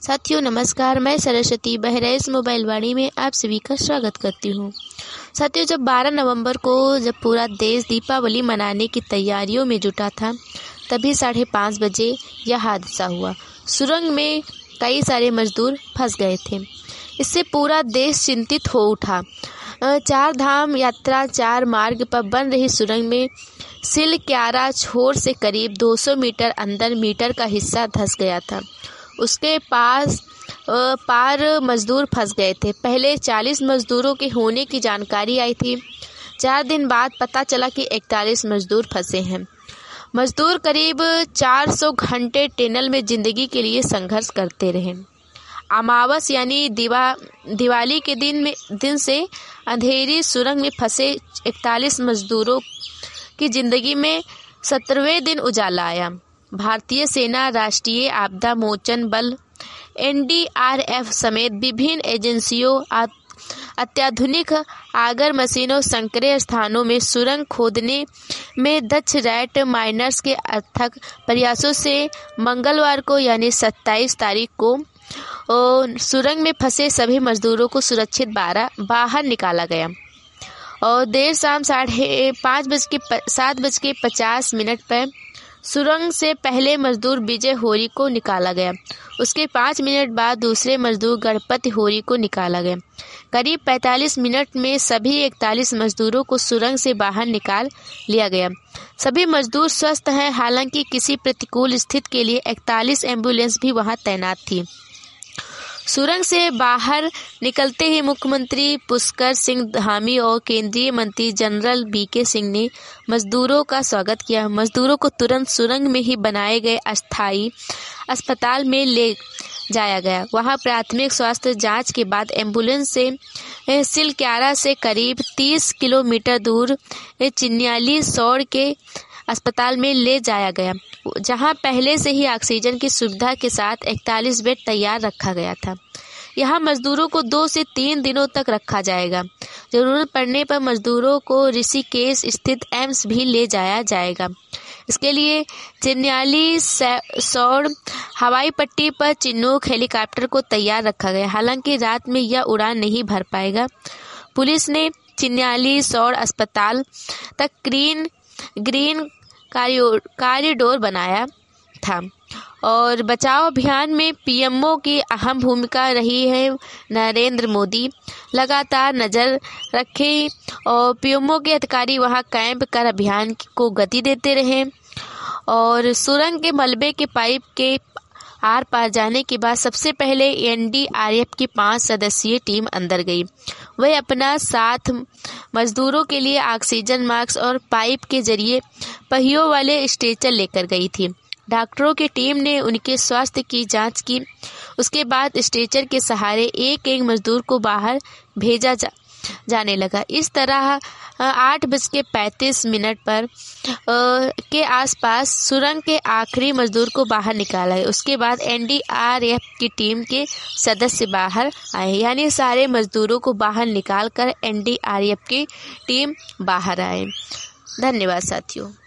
साथियों नमस्कार, मैं सरस्वती बहराइच मोबाइल वाणी में आप सभी का स्वागत करती हूँ। साथियों, जब 12 नवंबर को जब पूरा देश दीपावली मनाने की तैयारियों में जुटा था, तभी 5:30 बजे यह हादसा हुआ। सुरंग में कई सारे मजदूर फंस गए थे। इससे पूरा देश चिंतित हो उठा। 4 धाम यात्रा 4 मार्ग पर बन रही सुरंग में सिलक्यारा छोर से करीब 200 मीटर अंदर मीटर का हिस्सा धंस गया था। उसके पार मजदूर फंस गए थे। पहले 40 मजदूरों के होने की जानकारी आई थी। 4 दिन बाद पता चला कि 41 मजदूर फंसे हैं। मजदूर करीब 400 घंटे टनल में जिंदगी के लिए संघर्ष करते रहे। अमावस यानी दिवाली के दिन से अंधेरी सुरंग में फंसे 41 मजदूरों की जिंदगी में 17वें दिन उजाला आया। भारतीय सेना, राष्ट्रीय आपदा मोचन बल, NDRF समेत विभिन्न एजेंसियों अत्याधुनिक आगर मशीनों संकरे स्थानों में सुरंग खोदने में दक्ष रैट माइनर्स के अथक प्रयासों से मंगलवार को यानी 27 तारीख को सुरंग में फंसे सभी मजदूरों को सुरक्षित बाहर निकाला गया। और देर शाम 7:50 पर सुरंग से पहले मजदूर विजय होरी को निकाला गया। उसके 5 मिनट बाद दूसरे मजदूर गणपति होरी को निकाला गया। करीब 45 मिनट में सभी 41 मजदूरों को सुरंग से बाहर निकाल लिया गया। सभी मजदूर स्वस्थ हैं। हालांकि किसी प्रतिकूल स्थिति के लिए 41 एम्बुलेंस भी वहां तैनात थी। सुरंग से बाहर निकलते ही मुख्यमंत्री पुष्कर सिंह धामी और केंद्रीय मंत्री जनरल BK सिंह ने मजदूरों का स्वागत किया। मजदूरों को तुरंत सुरंग में ही बनाए गए अस्थायी अस्पताल में ले जाया गया। वहां प्राथमिक स्वास्थ्य जांच के बाद एम्बुलेंस से सिलक्यारा से करीब 30 किलोमीटर दूर चिन्याली सौड़ के अस्पताल में ले जाया गया, जहां पहले से ही ऑक्सीजन की सुविधा के साथ 41 बेड तैयार रखा गया था। यहां मजदूरों को 2 से 3 दिनों तक रखा जाएगा। जरूरत पड़ने पर मजदूरों को ऋषिकेश स्थित एम्स भी ले जाया जाएगा। इसके लिए चिन्याली सौड़ हवाई पट्टी पर चिनूक हेलीकॉप्टर को तैयार रखा गया। हालांकि रात में यह उड़ान नहीं भर पाएगा। पुलिस ने चिन्याली सौड़ अस्पताल तक ग्रीन कॉरिडोर बनाया था। और बचाव अभियान में PMO की अहम भूमिका रही है। नरेंद्र मोदी लगातार नजर रखे और PMO के अधिकारी वहां कैंप कर अभियान को गति देते रहे। और सुरंग के मलबे के पाइप के आर पार जाने के बाद सबसे पहले NDRF की 5 सदस्यीय टीम अंदर गई। वह अपना साथ मजदूरों के लिए ऑक्सीजन मास्क और पाइप के जरिए पहियों वाले स्ट्रेचर लेकर गई थी। डॉक्टरों की टीम ने उनके स्वास्थ्य की जांच की। उसके बाद स्ट्रेचर के सहारे एक मजदूर को बाहर भेजा जाने लगा। इस तरह 8:35 पर के आसपास सुरंग के आखिरी मजदूर को बाहर निकाला है। उसके बाद NDRF की टीम के सदस्य बाहर आए, यानी सारे मजदूरों को बाहर निकालकर NDRF की टीम बाहर आए। धन्यवाद साथियों।